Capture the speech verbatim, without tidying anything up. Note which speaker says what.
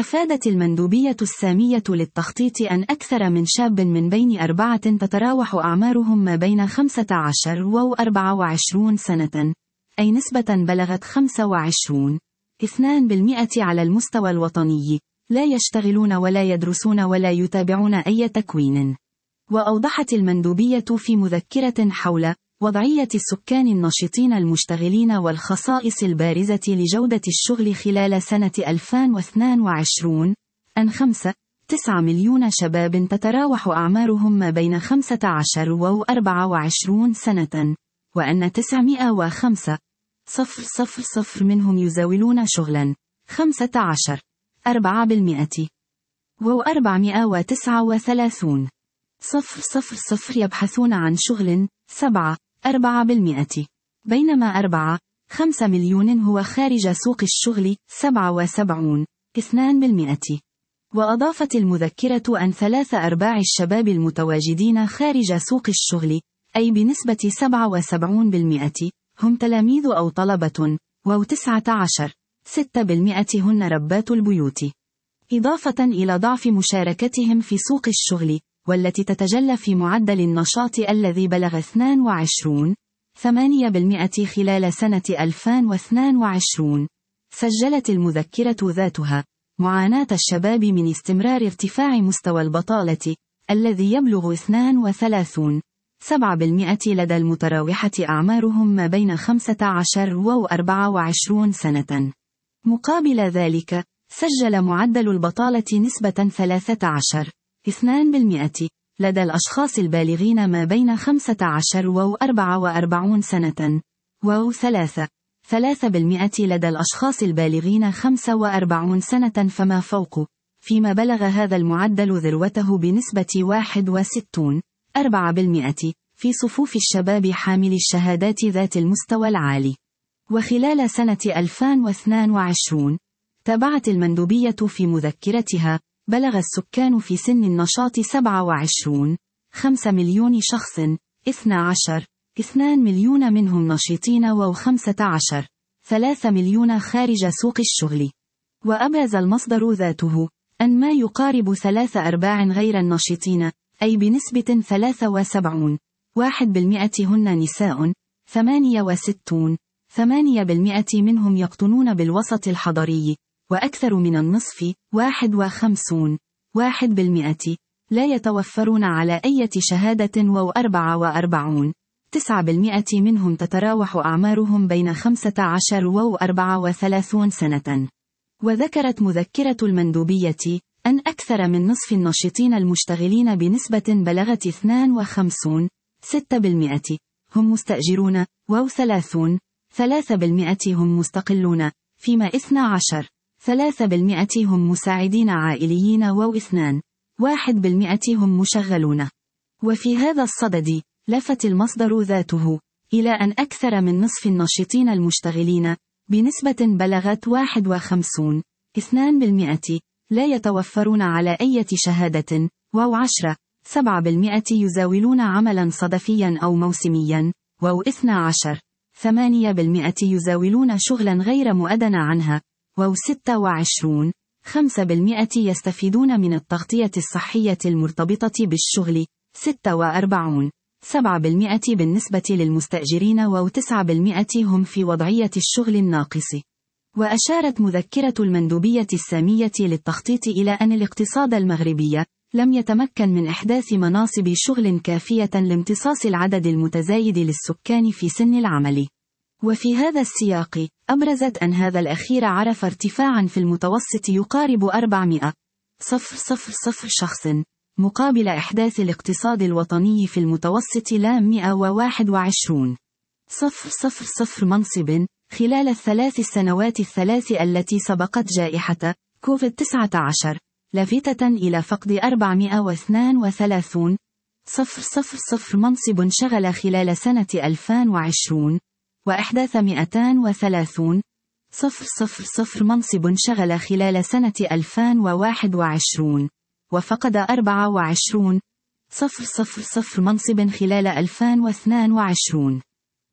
Speaker 1: أفادت المندوبية السامية للتخطيط أن أكثر من شاب من بين أربعة تتراوح أعمارهم ما بين خمسة عشر وأربعة وعشرين سنة، أي نسبة بلغت خمسة وعشرين اثنين بالمئة على المستوى الوطني، لا يشتغلون ولا يدرسون ولا يتابعون أي تكوين. وأوضحت المندوبية في مذكرة حول وضعية السكان النشطين المشتغلين والخصائص البارزة لجودة الشغل خلال سنة ألفين واثنين وعشرين أن خمسة تسعة مليون شباب تتراوح أعمارهم ما بين خمسة عشر وأربعة وعشرين سنة، وأن تسعمائة وخمسة صفر صفر صفر منهم يزاولون شغلا خمسة عشر أربعة بالمئة، وأربعمائة وتسعة وثلاثون صفر صفر صفر يبحثون عن شغل سبعة أربعة بالمئة، بينما أربعة خمسة مليون هو خارج سوق الشغل سبعة وسبعون اثنين بالمئة. وأضافت المذكرة أن ثلاث أرباع الشباب المتواجدين خارج سوق الشغل، أي بنسبة سبعة وسبعين بالمئة، هم تلاميذ أو طلبة، وتسعة عشر ستة بالمئة هن ربات البيوت، إضافة إلى ضعف مشاركتهم في سوق الشغل، والتي تتجلى في معدل النشاط الذي بلغ اثنين وعشرين ثمانية بالمئة خلال سنة ألفين واثنين وعشرين. سجلت المذكرة ذاتها معاناة الشباب من استمرار ارتفاع مستوى البطالة الذي يبلغ اثنين وثلاثين سبعة بالمئة لدى المتراوحة أعمارهم ما بين خمسة عشر وأربعة وعشرين سنة. مقابل ذلك، سجل معدل البطالة نسبة ثلاثة عشر اثنين بالمئة لدى الأشخاص البالغين ما بين خمسة عشر وأربعة وأربعين سنة، وثلاثة ثلاثة بالمئة لدى الأشخاص البالغين خمسة وأربعين سنة فما فوق، فيما بلغ هذا المعدل ذروته بنسبة واحد وستين أربعة بالمئة في صفوف الشباب حامل الشهادات ذات المستوى العالي. وخلال سنة ألفين واثنين وعشرين، تابعت المندوبية في مذكرتها، بلغ السكان في سن النشاط سبعة وعشرين خمسة مليون شخص، اثني عشر اثنين مليون منهم نشيطين وخمسة عشر ثلاثة مليون خارج سوق الشغل. وأبرز المصدر ذاته أن ما يقارب ثلاث أرباع غير النشيطين، أي بنسبة ثلاثة وسبعين واحد بالمئة هن نساء، ثمانية وستون ثمانية بالمئة منهم يقطنون بالوسط الحضري، وأكثر من النصف واحد وخمسون واحد بالمئة لا يتوفرون على أي شهادة، وأربعة وأربعون تسعة بالمئة منهم تتراوح أعمارهم بين خمسة عشر وأربعة وثلاثين سنة. وذكرت مذكرة المندوبية أن أكثر من نصف النشطين المشتغلين بنسبة بلغت اثنين وخمسين ستة بالمئة هم مستأجرون، وثلاثون ثلاثة بالمئة هم مستقلون، فيما اثني عشر ثلاثة بالمئة هم مساعدين عائليين، واثنان واحد بالمئة هم مشغلون. وفي هذا الصدد، لفت المصدر ذاته إلى أن أكثر من نصف النشطين المشتغلين بنسبة بلغت واحد وخمسين اثنين بالمئة لا يتوفرون على أي شهادة، وعشرة سبعة بالمئة يزاولون عملا صدفيا أو موسميا، واثني عشر ثمانية بالمئة يزاولون شغلا غير مؤدن عنها، وستة وعشرين خمسة بالمئة يستفيدون من التغطية الصحية المرتبطة بالشغل، ستة وأربعين سبعة بالمئة بالنسبة للمستأجرين، وتسعة بالمئة هم في وضعية الشغل الناقص. وأشارت مذكرة المندوبية السامية للتخطيط إلى أن الاقتصاد المغربي لم يتمكن من إحداث مناصب شغل كافية لامتصاص العدد المتزايد للسكان في سن العمل. وفي هذا السياق، أبرزت أن هذا الأخير عرف ارتفاعا في المتوسط يقارب أربعمائة شخص، مقابل إحداث الاقتصاد الوطني في المتوسط لا مئة وواحد وعشرين منصب خلال الثلاث السنوات الثلاث التي سبقت جائحة كوفيد تسعة عشر، لافتة إلى فقد أربعمائة واثنين وثلاثين منصب شغل خلال سنة ألفين وعشرين، وإحداث مئتين وثلاثين منصب شغل خلال سنة ألفين وواحد وعشرين، وفقد أربعة وعشرين منصب خلال ألفين واثنين وعشرين.